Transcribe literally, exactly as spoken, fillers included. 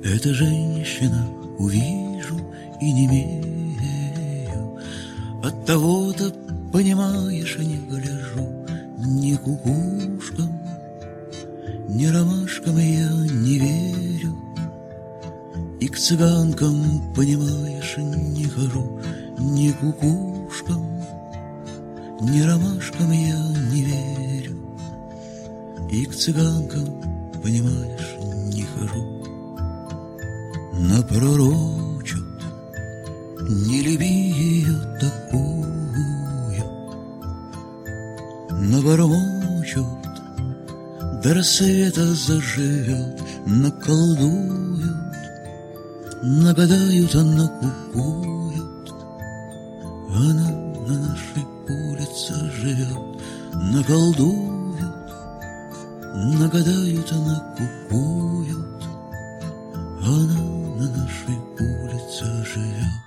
Эта женщина, увижу и немею. От того-то, понимаешь, не гляжу ни кукушкам, ни ромашкам я не верю. И к цыганкам, понимаешь, не хожу ни кукушкам, ни ромашкам я не верю. И к цыганкам, понимаешь, не хожу. Напророчат, не люби ее такую, набормочут, до рассвета заживет, наколдуют, нагадают, а накукуют. Она на нашей улице живет, наколдуют, нагадают, а накукуют. Она на нашей улице живет.